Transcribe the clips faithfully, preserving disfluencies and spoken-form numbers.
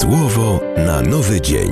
Słowo na nowy dzień.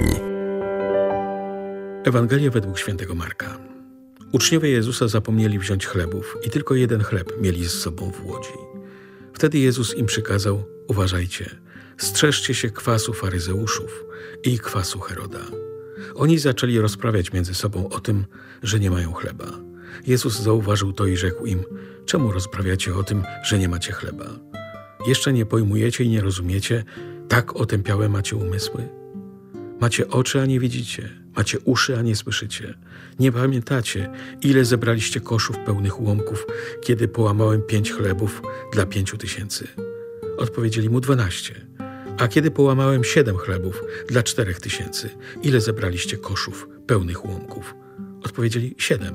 Ewangelia według świętego Marka. Uczniowie Jezusa zapomnieli wziąć chlebów i tylko jeden chleb mieli z sobą w łodzi. Wtedy Jezus im przykazał: uważajcie, strzeżcie się kwasu faryzeuszów i kwasu Heroda. Oni zaczęli rozprawiać między sobą o tym, że nie mają chleba. Jezus zauważył to i rzekł im: czemu rozprawiacie o tym, że nie macie chleba? Jeszcze nie pojmujecie i nie rozumiecie, tak otępiałe macie umysły? Macie oczy, a nie widzicie, macie uszy, a nie słyszycie. Nie pamiętacie, ile zebraliście koszów pełnych ułomków, kiedy połamałem pięć chlebów dla pięciu tysięcy? Odpowiedzieli mu: dwanaście. A kiedy połamałem siedem chlebów dla czterech tysięcy, ile zebraliście koszów pełnych ułomków? Odpowiedzieli: siedem.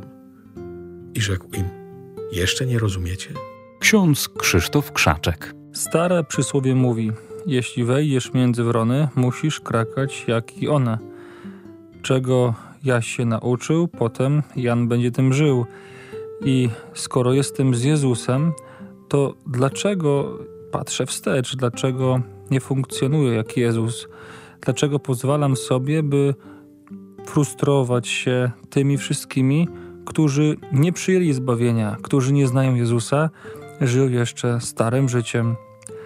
I rzekł im: jeszcze nie rozumiecie? Ksiądz Krzysztof Krzaczek. Stare przysłowie mówi: jeśli wejdziesz między wrony, musisz krakać jak i one. Czego Jaś się nauczył, potem Jan będzie tym żył. I skoro jestem z Jezusem, to dlaczego patrzę wstecz? Dlaczego nie funkcjonuję jak Jezus? Dlaczego pozwalam sobie, by frustrować się tymi wszystkimi, którzy nie przyjęli zbawienia, którzy nie znają Jezusa, żyją jeszcze starym życiem?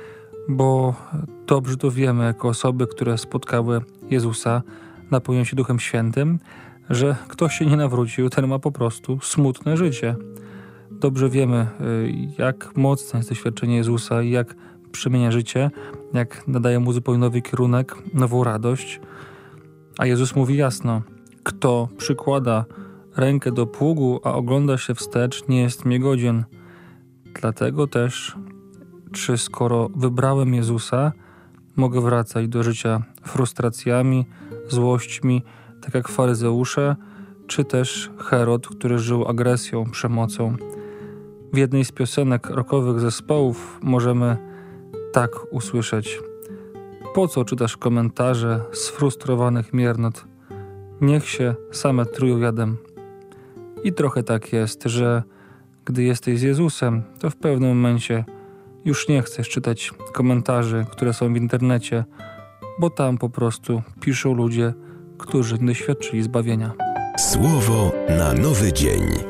Bo dobrze to wiemy, jako osoby, które spotkały Jezusa, napełnią się Duchem Świętym, że kto się nie nawrócił, ten ma po prostu smutne życie. Dobrze wiemy, jak mocne jest doświadczenie Jezusa i jak przemienia życie, jak nadaje mu zupełnie nowy kierunek, nową radość. A Jezus mówi jasno: kto przykłada rękę do pługu, a ogląda się wstecz, nie jest mnie godzien. Dlatego też, czy skoro wybrałem Jezusa, mogę wracać do życia frustracjami, złośćmi, tak jak faryzeusze, czy też Herod, który żył agresją, przemocą. W jednej z piosenek rockowych zespołów możemy tak usłyszeć: po co czytasz komentarze sfrustrowanych miernot? Niech się same trują jadem. I trochę tak jest, że gdy jesteś z Jezusem, to w pewnym momencie już nie chcesz czytać komentarzy, które są w internecie, bo tam po prostu piszą ludzie, którzy nie doświadczyli zbawienia. Słowo na nowy dzień.